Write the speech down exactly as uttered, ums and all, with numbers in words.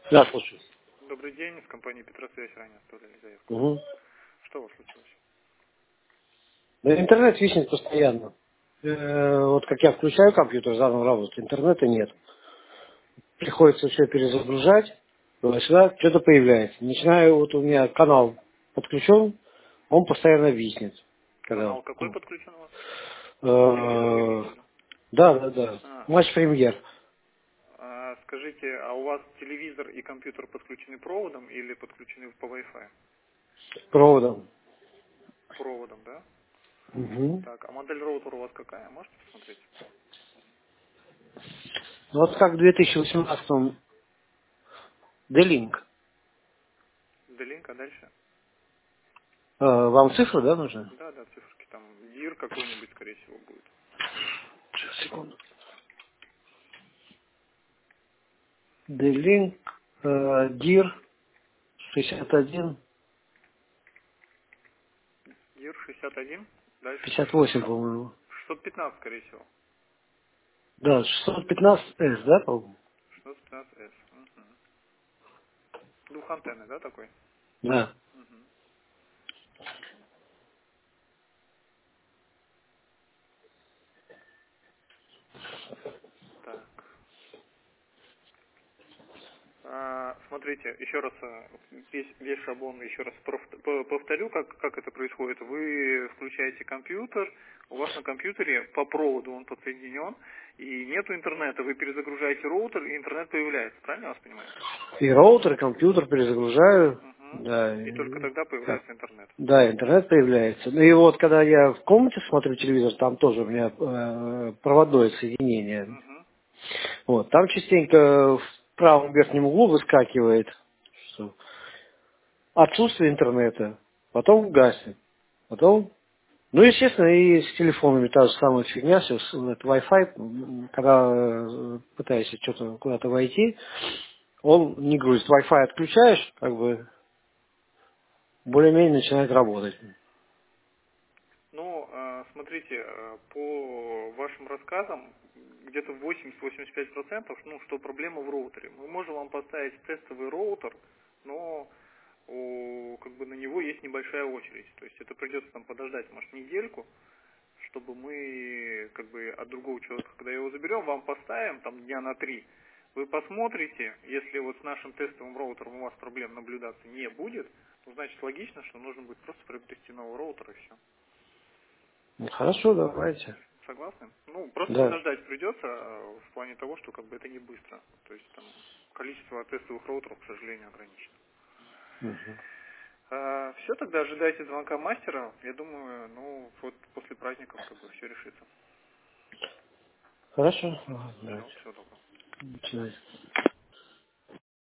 Да, слушаю. Добрый день, с компании Петросвязь ранее оставляли заявку. Угу. Что у вас случилось? Да, интернет виснет постоянно. Э, вот как я включаю компьютер, заново работает, интернета нет. Приходится все перезагружать, туда-сюда, что-то появляется. Начинаю, вот у меня канал подключен, он постоянно виснет. Когда, Канал какой ну, подключен у вас? Телевизор вы э, имеете в виду? да, да, да. А, Матч премьер а, скажите, а у вас телевизор и компьютер подключены проводом или подключены по Wi-Fi? проводом. Проводом, да? Угу. Так, а модель роутера у вас какая? Можете посмотреть? Вот как в две тысячи восемнадцатом D-Link. D-Link, а дальше? Э, вам цифры, да, нужны? Да, да, циферки там. дир какой-нибудь, скорее всего, будет. Сейчас, секунду. D-Link, э, дир шестьдесят один. дир шестьдесят один, дальше пятьдесят восемь, по-моему. шестьсот пятнадцать, скорее всего. Да, шестьсот пятнадцать эс, да, по-моему? шестьсот пятнадцать эс. Угу. Двухантенный, да, такой? Да. Угу. Так. А, Смотрите, еще раз а, весь, весь шаблон еще раз проф- по- повторю, как, как это происходит. Вы включаете компьютер, у вас на компьютере по проводу он подсоединен, и нету интернета. Вы перезагружаете роутер, и интернет появляется. Правильно я вас понимаю? И роутер, и компьютер перезагружаю. Угу. Да, И только и- тогда как? появляется интернет. Да, интернет появляется. Ну и вот когда я в комнате смотрю телевизор, там тоже у меня э, проводное соединение. Угу. Вот, там частенько в правом верхнем углу выскакивает что отсутствие интернета. Потом гаснет. Потом ну, естественно, и с телефонами та же самая фигня, все, это Wi-Fi, м, когда э, пытаешься что-то куда-то войти, он не грузит. Wi-Fi отключаешь, как бы более-менее начинает работать. Ну, а, смотрите, а, по вашим рассказам, где-то восемьдесят-восемьдесят пять процентов, ну, что проблема в роутере. Мы можем вам поставить тестовый роутер, но у, как бы на него есть небольшая очередь. То есть это придется там подождать, может, недельку, чтобы мы как бы от другого человека, когда его заберем, вам поставим там дня на три. Вы посмотрите, если вот с нашим тестовым роутером у вас проблем наблюдаться не будет, ну, значит логично, что нужно будет просто приобрести новый роутер и все. Ну, хорошо, давайте. Согласны? Ну, просто Да. подождать придется э, в плане того, что как бы это не быстро. То есть там количество тестовых роутеров, к сожалению, ограничено. Мгм. Все, тогда ожидайте звонка мастера. Я думаю, ну, вот после праздников как бы все решится. Хорошо. Все, Давайте. всего доброго. Начинайте.